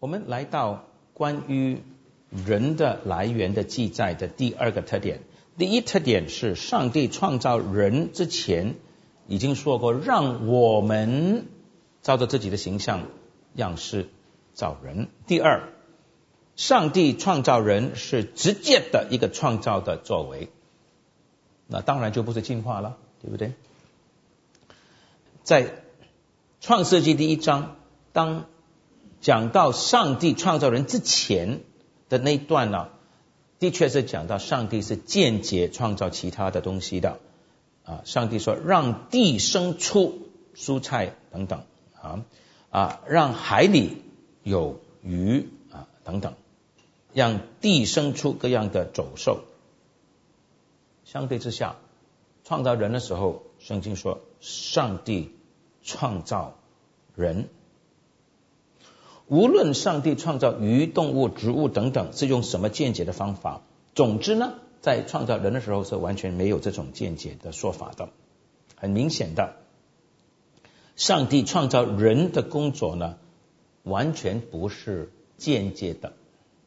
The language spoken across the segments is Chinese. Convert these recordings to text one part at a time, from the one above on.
我们来到关于人的来源的记载的第二个特点。第一特点是上帝创造人之前已经说过，让我们照着自己的形象样式造人。第二，上帝创造人是直接的一个创造的作为，那当然就不是进化了，对不对？在创世纪第1章，当讲到上帝创造人之前的那一段呢，的确是讲到上帝是间接创造其他的东西的上帝说让地生出蔬菜等等让海里有鱼等等，让地生出各样的走兽。相对之下，创造人的时候，圣经说上帝创造人。无论上帝创造鱼、动物、植物等等是用什么间接的方法，总之呢，在创造人的时候是完全没有这种间接的说法的。很明显的，上帝创造人的工作呢，完全不是间接的，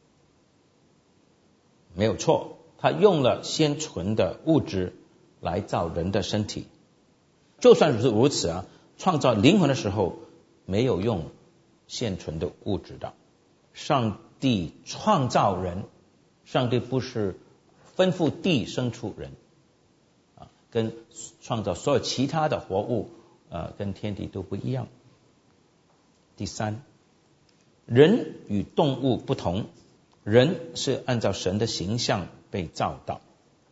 没有错，他用了先存的物质来造人的身体。就算是如此创造灵魂的时候没有用现存的物质的。上帝创造人，上帝不是吩咐地生出人跟创造所有其他的活物跟天地都不一样。第三，人与动物不同，人是按照神的形象被造的。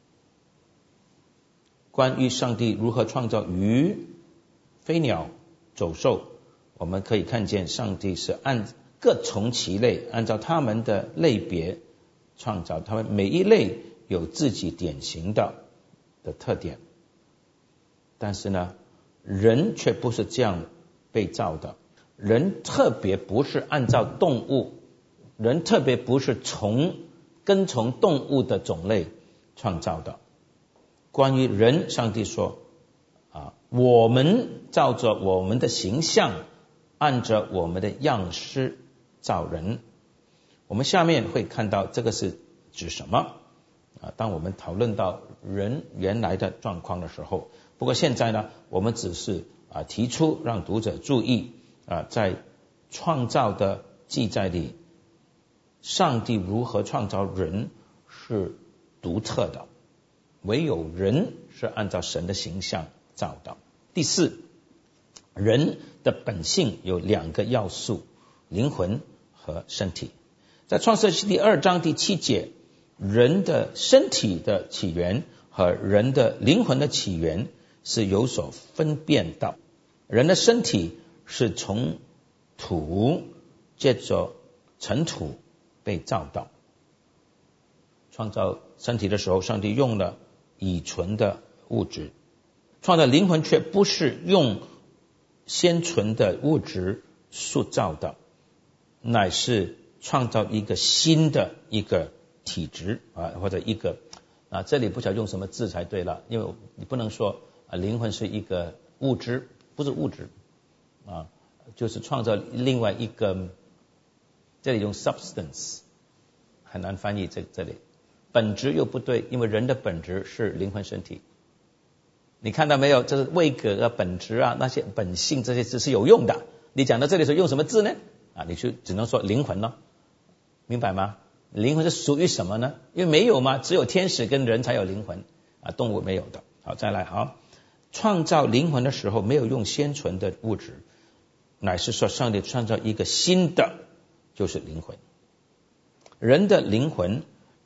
关于上帝如何创造鱼、飞鸟、走兽，我们可以看见上帝是按各从其类，按照他们的类别创造，他们每一类有自己典型的特点。但是呢，人却不是这样被造的。人特别不是按照动物，人特别不是跟从动物的种类创造的。关于人，上帝说我们照着我们的形象，按着我们的样式造人。我们下面会看到这个是指什么当我们讨论到人原来的状况的时候。不过现在呢，我们只是提出让读者注意在创造的记载里，上帝如何创造人是独特的，唯有人是按照神的形象造的。第四，人的本性有2个要素，灵魂和身体。在创世纪第2章第7节，人的身体的起源和人的灵魂的起源是有所分辨的。人的身体是从土借着尘土被造的。创造身体的时候，上帝用了已存的物质。创造灵魂却不是用先存的物质塑造的，乃是创造一个新的一个体质或者一个这里不晓得用什么字才对了，因为你不能说灵魂是一个物质，不是物质就是创造另外一个，这里用 substance 很难翻译这里。本质又不对，因为人的本质是灵魂身体。你看到没有，这是位格本质那些本性这些字是有用的。你讲到这里时候用什么字呢你就只能说灵魂了，明白吗？灵魂是属于什么呢？因为没有嘛，只有天使跟人才有灵魂动物没有的。好，再来创造灵魂的时候没有用先存的物质，乃是说上帝创造一个新的，就是灵魂。人的灵魂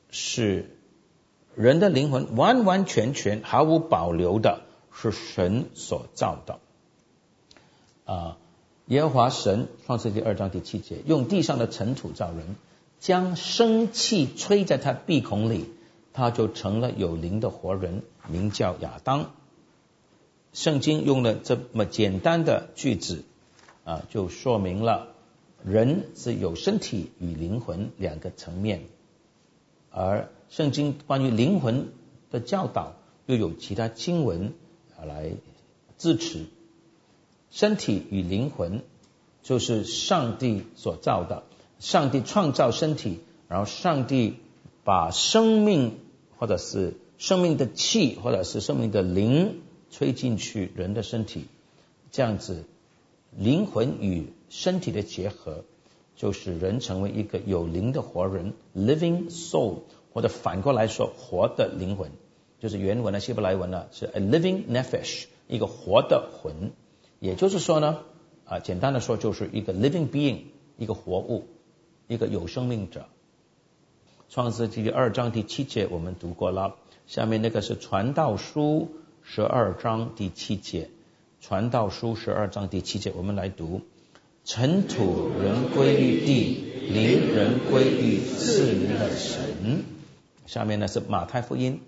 完完全全毫无保留的是神所造的耶和华神创世纪2章第7节，用地上的尘土造人，将生气吹在他鼻孔里，他就成了有灵的活人，名叫亚当。圣经用了这么简单的句子就说明了人是有身体与灵魂2个层面，而圣经关于灵魂的教导又有其他经文来支持。身体与灵魂就是上帝所造的， 上帝创造身体，然后上帝把生命或者是生命的气或者是生命的灵吹进去人的身体，这样子灵魂与身体的结合，就使人成为一个有灵的活人 living soul， 或者反过来说活的灵魂，就是原文希伯来文是 a living nephesh， 一个活的魂。也就是说呢简单的说就是一个 living being， 一个活物，一个有生命者。创世纪2章第7节我们读过了，下面那个是传道书12章第7节。传道书12章第7节我们来读，尘土人归于地，灵人归于赐灵的神。下面呢是马太福音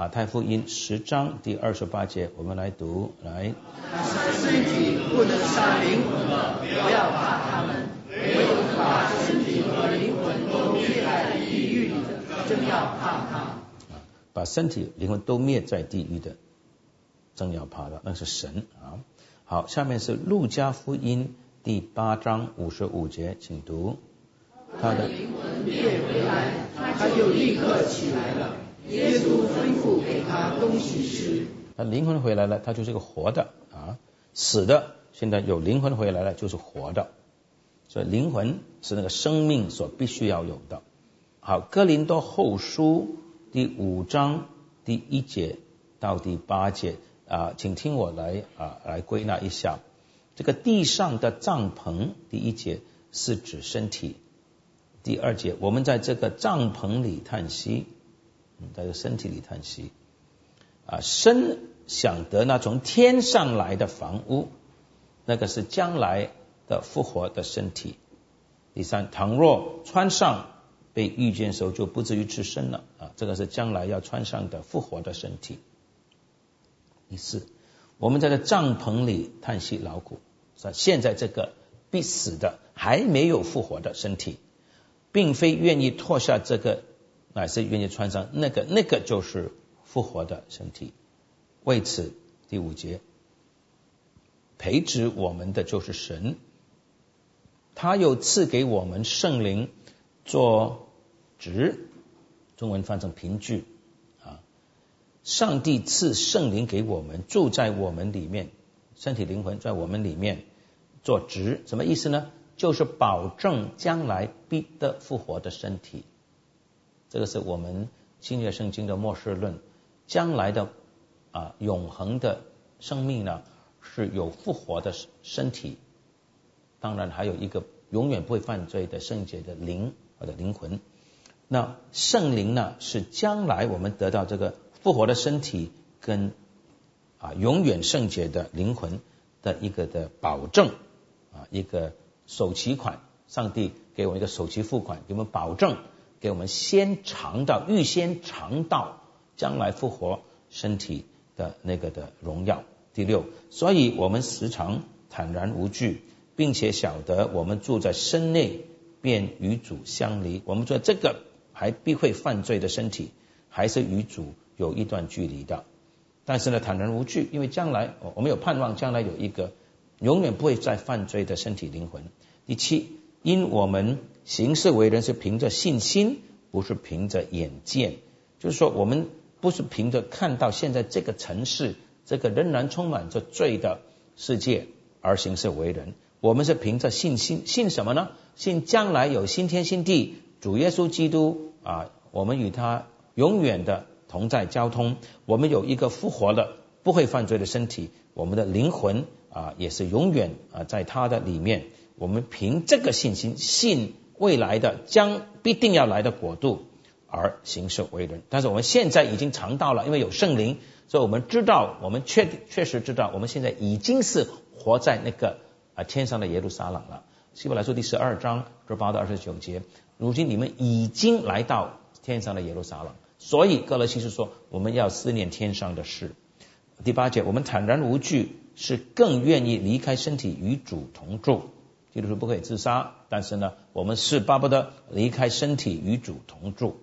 10章第28节我们来读，来， 那杀身体不能杀灵魂的，不要怕他们，唯有把身体和灵魂都灭在地狱里的，真要怕他。 把身体灵魂都灭在地狱的，真要怕的，那是神啊。好，下面是路加福音第8章55节，请读。 他的灵魂灭回来，他就立刻起来了。耶稣吩咐给他东西吃。 他灵魂回来了，他就是个活的死的现在有灵魂回来了，就是活的。所以灵魂是那个生命所必须要有的。好，哥林多后书第5章第1节到第8节请听我来归纳一下。这个地上的帐篷，第1节是指身体，第2节我们在这个帐篷里叹息，在这个身体里叹息身想得那从天上来的房屋，那个是将来的复活的身体。第3，倘若穿上被遇见的时候就不至于吃身了这个是将来要穿上的复活的身体。第4，我们在这帐篷里叹息劳苦，现在这个必死的还没有复活的身体，并非愿意脱下这个，乃是愿意穿上那个就是复活的身体。为此，第5节，培植我们的就是神，他又赐给我们圣灵做职，中文翻成凭据上帝赐圣灵给我们，住在我们里面，身体灵魂在我们里面做职，什么意思呢？就是保证将来必得复活的身体。这个是我们新约圣经的末世论，将来的永恒的生命呢是有复活的身体，当然还有一个永远不会犯罪的圣洁的灵或者灵魂。那圣灵呢是将来我们得到这个复活的身体跟永远圣洁的灵魂的一个的保证一个首期款，上帝给我们一个首期付款，给我们保证，给我们预先尝到将来复活身体的那个的荣耀。第6，所以我们时常坦然无惧，并且晓得我们住在身内便与主相离。我们说这个还必会犯罪的身体还是与主有一段距离的，但是呢坦然无惧，因为将来我们有盼望，将来有一个永远不会再犯罪的身体灵魂。第7，因我们行事为人是凭着信心，不是凭着眼见，就是说我们不是凭着看到现在这个城市这个仍然充满着罪的世界而行事为人，我们是凭着信心。信什么呢？信将来有新天新地，主耶稣基督我们与他永远的同在交通，我们有一个复活的不会犯罪的身体，我们的灵魂也是永远在他的里面。我们凭这个信心，信未来的将必定要来的国度而行事为人。但是我们现在已经尝到了，因为有圣灵，所以我们知道，我们确实知道，我们现在已经是活在那个天上的耶路撒冷了。希伯来书第12章18到29节，如今你们已经来到天上的耶路撒冷，所以歌罗西书说我们要思念天上的事。第8节，我们坦然无惧，是更愿意离开身体与主同住。基督徒不可以自杀，但是呢我们是巴不得离开身体与主同住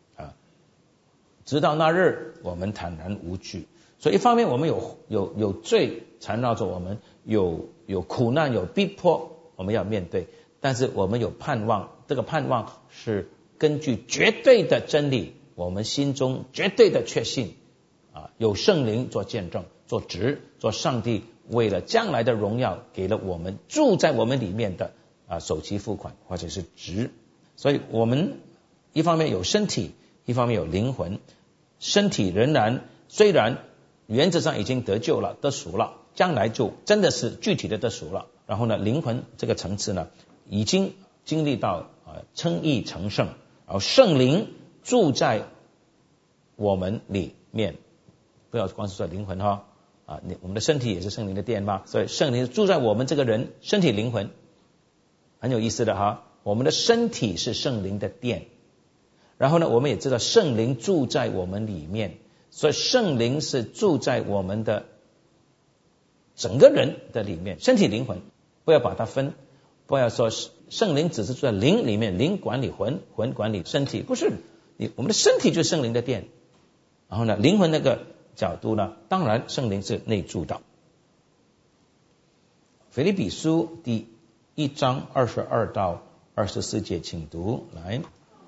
直到那日我们坦然无惧。所以一方面我们有罪缠绕着我们，有苦难有逼迫我们要面对， 但是我们有盼望，这个盼望是根据绝对的真理，我们心中绝对的确信有圣灵做见证，做值，做上帝为了将来的荣耀给了我们住在我们里面的首期付款或者是值。所以我们一方面有身体，一方面有灵魂。身体仍然虽然原则上已经得救了，得赎了，将来就真的是具体的得赎了。然后呢，灵魂这个层次呢，已经经历到称义成圣，然后圣灵住在我们里面。不要光是说灵魂我们的身体也是圣灵的殿嘛，所以圣灵住在我们这个人身体灵魂，很有意思的我们的身体是圣灵的殿。然后呢，我们也知道圣灵住在我们里面，所以圣灵是住在我们的整个人的里面，身体灵魂不要把它分，不要说圣灵只是住在灵里面，灵管理魂，魂管理身体，不是，我们的身体就是圣灵的殿。然后呢，灵魂那个角度呢，当然圣灵是内住的。腓立比书第1章22到24节，请读来。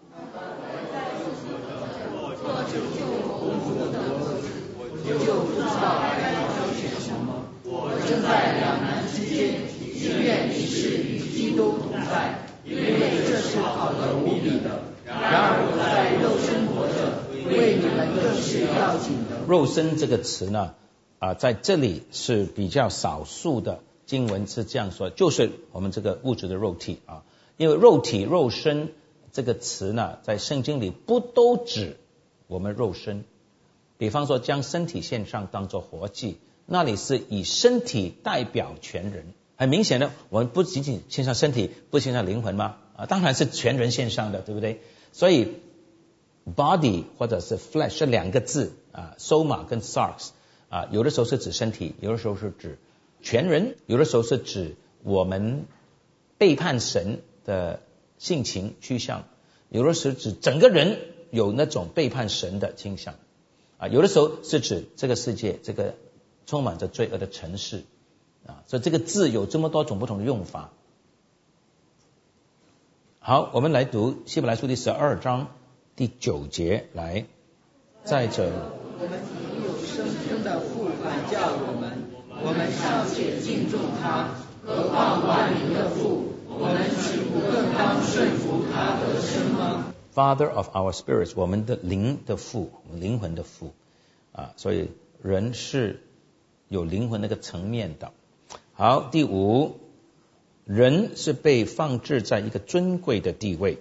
就不知道该挑选什么，我正在两难之间，情愿一事与基督同在，因为这是好的无比的。然而我在肉身活着，为你们更是要紧的。 肉身这个词呢，在这里是比较少数的经文是这样说，就是我们这个物质的肉体因为肉体肉身这个词呢，在圣经里不都指我们肉身。比方说将身体献上当作活祭，那里是以身体代表全人。很明显的，我们不仅仅献上身体，不献上灵魂吗？当然是全人献上的，对不对？所以 body 或者是 flesh 是两个字soma 跟 sarx 有的时候是指身体，有的时候是指全人，有的时候是指我们背叛神的性情趋向，有的时候指整个人有那种背叛神的倾向有的时候是指这个世界，这个充满着罪恶的城市所以这个字有这么多种不同的用法。好，我们来读希伯来书第12章第9节来。再者， 我们已有生生的父管教我们尚且敬重他，何况万灵的父，我们岂不更当顺服他得生吗 ？Father of our spirits， 我们的灵的父，灵魂的父所以人是有灵魂那个层面的。好，第5，人是被放置在一个尊贵的地位。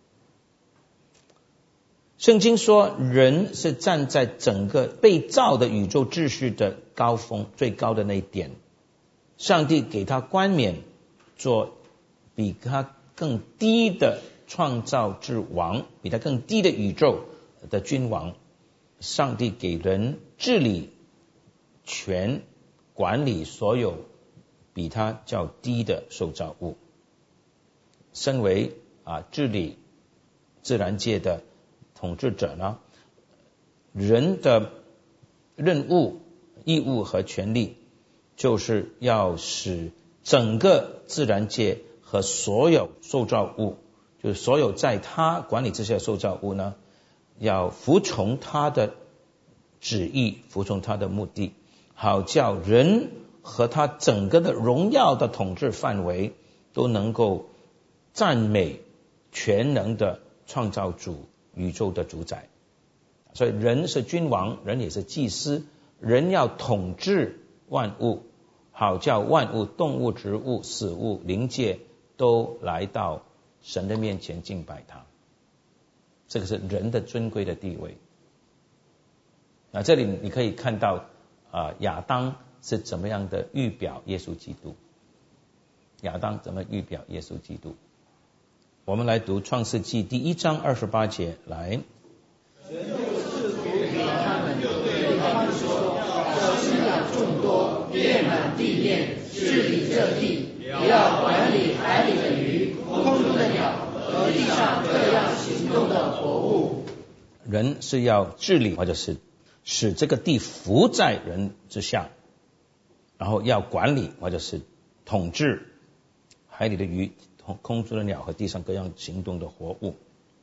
圣经说人是站在整个被造的宇宙秩序的高峰，最高的那一点，上帝给他冠冕做比他更低的创造之王，比他更低的宇宙的君王。上帝给人治理权管理所有比他较低的受造物。身为治理自然界的统治者呢，人的任务、义务和权利就是要使整个自然界和所有受造物，就是所有在他管理之下的受造物呢，要服从他的旨意，服从他的目的，好叫人和他整个的荣耀的统治范围都能够赞美全能的创造主，宇宙的主宰。所以人是君王，人也是祭司，人要统治万物，好叫万物，动物、植物、死物、灵界都来到神的面前敬拜他。这个是人的尊贵的地位。这里你可以看到亚当是怎么样的预表耶稣基督，亚当怎么预表耶稣基督。我们来读创世纪第1章28节来。 神又赐福给他们，对他们说，要生养众多，遍满地面，治理这地，也要管理海里的鱼，空中的鸟和地上各样行动的活物。 人是要治理，或者是使这个地服在人之下，然后要管理或者是统治海里的鱼空中的鸟和地上各样行动的活物。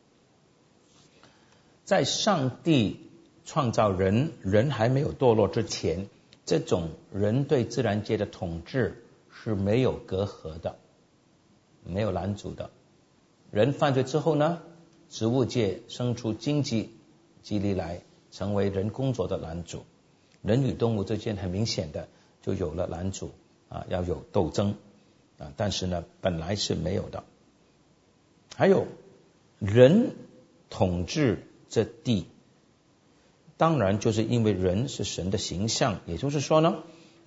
在上帝创造人还没有堕落之前，这种人对自然界的统治是没有隔阂的，没有拦阻的。人犯罪之后呢，植物界生出经济激励来，成为人工作的拦阻。人与动物之间很明显的就有了拦阻要有斗争但是呢本来是没有的。还有人统治这地，当然就是因为人是神的形象，也就是说呢，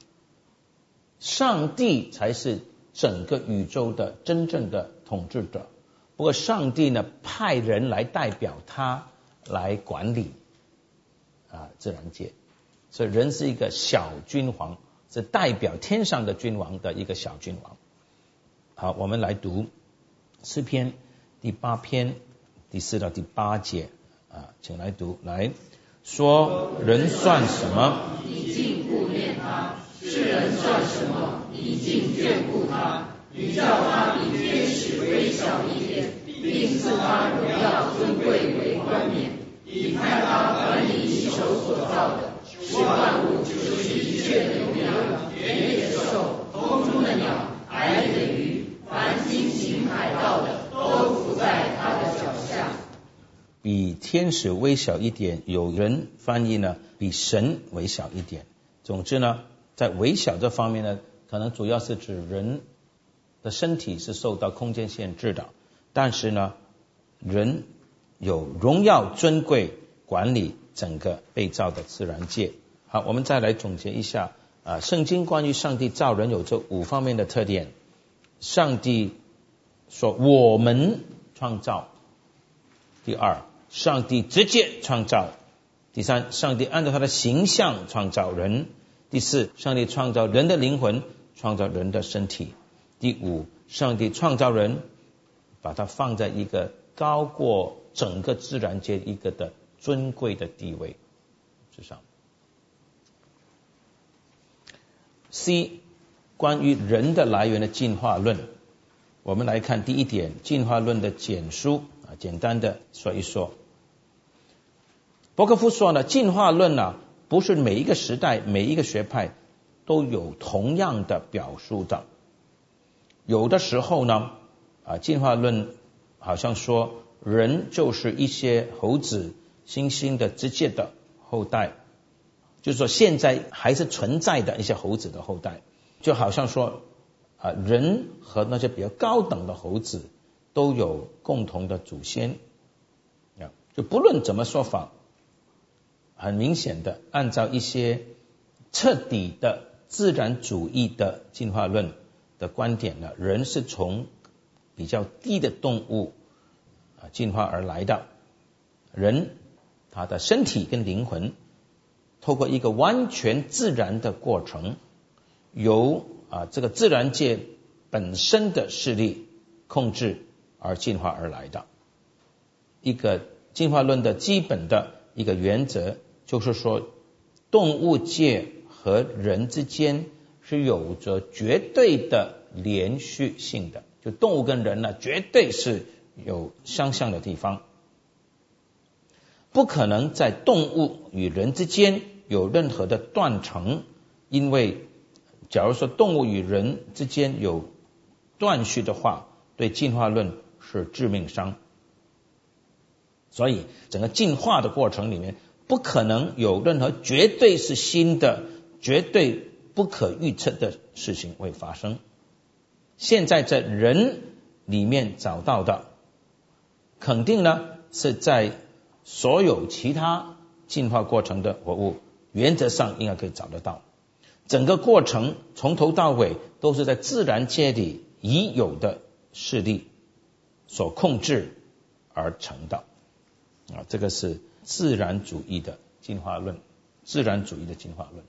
上帝才是整个宇宙的真正的统治者。不过上帝呢派人来代表他来管理自然界，所以人是一个小君王，是代表天上的君王的一个小君王。好，我们来读诗篇第8篇第4到第8节请来读。来说，人算什么？ 你竟顾念他；世人算什么？你竟眷顾他。你叫他比天使微小一点，并赐他荣耀尊贵为冠冕。你看他管理你手所造的，使万物，就是一切的牛羊、野兽、空中的鸟、海里的鱼，凡经行海道的，都伏在他的脚下。 比天使微小一点，有人翻译呢比神微小一点。总之呢，在微小这方面呢，可能主要是指人的身体是受到空间限制的，但是呢人有荣耀尊贵管理整个被造的自然界。好，我们再来总结一下圣经关于上帝造人有这5方面的特点。上帝说我们创造，第2上帝直接创造，第3上帝按照他的形象创造人，第4上帝创造人的灵魂，创造人的身体，第5上帝创造人，把它放在一个高过整个自然界一个的尊贵的地位之上。C 关于人的来源的进化论，我们来看第1点，进化论的简书简单的说一说。伯克夫说呢，进化论不是每一个时代每一个学派都有同样的表述的。有的时候呢进化论好像说人就是一些猴子猩猩的直接的后代，就是说现在还是存在的一些猴子的后代，就好像说人和那些比较高等的猴子都有共同的祖先。就不论怎么说法，很明显的按照一些彻底的自然主义的进化论的观点呢，人是从比较低的动物进化而来的。人他的身体跟灵魂透过一个完全自然的过程，由这个自然界本身的势力控制而进化而来的。一个进化论的基本的一个原则就是说，动物界和人之间是有着绝对的连续性的，就动物跟人呢绝对是有相像的地方，不可能在动物与人之间有任何的断层。因为假如说动物与人之间有断续的话，对进化论是致命伤。所以整个进化的过程里面不可能有任何绝对是新的、绝对不可预测的事情会发生。现在在人里面找到的，肯定呢是在所有其他进化过程的活物原则上应该可以找得到。整个过程从头到尾都是在自然界里已有的势力所控制而成的这个是自然主义的进化论。自然主义的进化论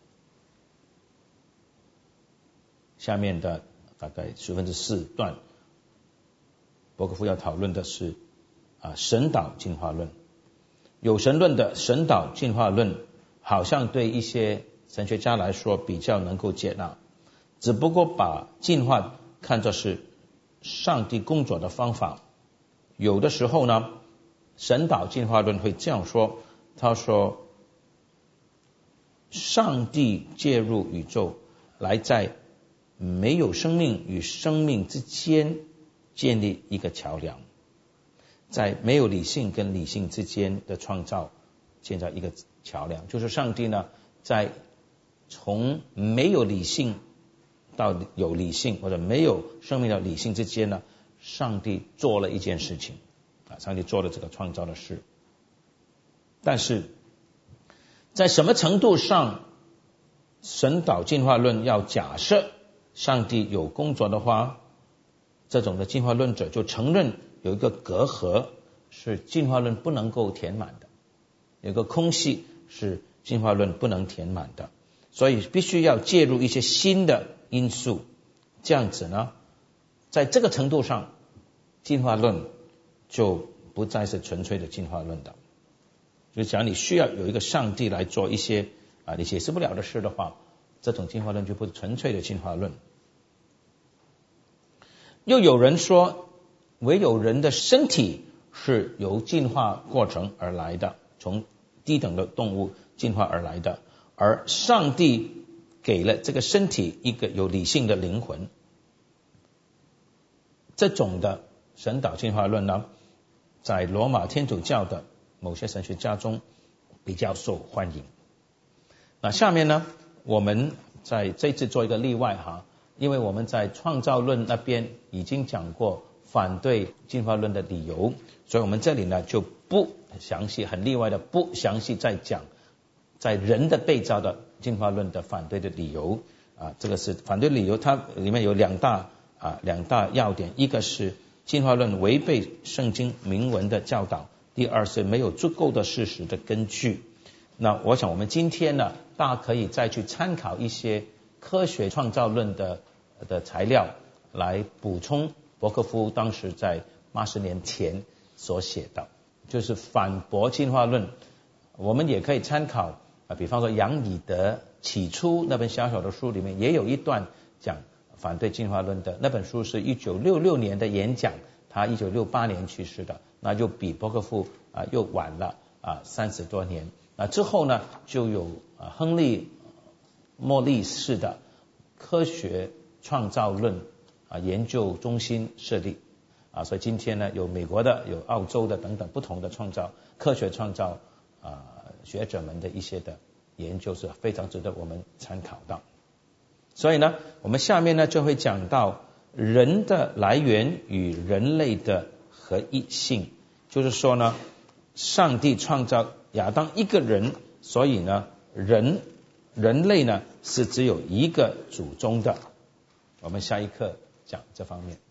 下面的大概4/4段，伯克夫要讨论的是神导进化论。有神论的神导进化论好像对一些神学家来说比较能够接纳，只不过把进化看作是上帝工作的方法。有的时候呢，神导进化论会这样说，他说上帝介入宇宙，来在没有生命与生命之间建立一个桥梁，在没有理性跟理性之间的创造建造一个桥梁。就是上帝呢，在从没有理性到有理性，或者没有生命到理性之间呢，上帝做了一件事情上帝做了这个创造的事。但是在什么程度上神导进化论要假设上帝有工作的话，这种的进化论者就承认有一个隔阂是进化论不能够填满的，有个空隙是进化论不能填满的，所以必须要介入一些新的因素。这样子呢，在这个程度上进化论就不再是纯粹的进化论的。就是讲你需要有一个上帝来做一些你解释不了的事的话，这种进化论就不是纯粹的进化论。又有人说，唯有人的身体是由进化过程而来的，从低等的动物进化而来的，而上帝给了这个身体一个有理性的灵魂。这种的神导进化论呢，在罗马天主教的某些神学家中比较受欢迎。那下面呢，我们在这次做一个例外因为我们在创造论那边已经讲过反对进化论的理由，所以我们这里呢就不详细，很例外的不详细再讲在人的被造的进化论的反对的理由这个是反对理由，它里面有两大要点，一个是进化论违背圣经明文的教导，第二是没有足够的事实的根据。那我想我们今天呢，大家可以再去参考一些科学创造论的材料，来补充伯克夫当时在80年前所写的，就是反驳进化论。我们也可以参考比方说杨以德起初那本小小的书里面也有一段讲反对进化论的，那本书是1966年的演讲，他1968年去世的，那就比伯克夫又晚了30多年。那之后呢，就有亨利莫利士的科学创造论研究中心设立所以今天呢，有美国的，有澳洲的等等不同的科学创造学者们的一些的研究是非常值得我们参考到。所以呢，我们下面呢就会讲到人的来源与人类的合一性，就是说呢，上帝创造亚当一个人，所以呢人类呢是只有一个祖宗的。我们下一课讲这方面。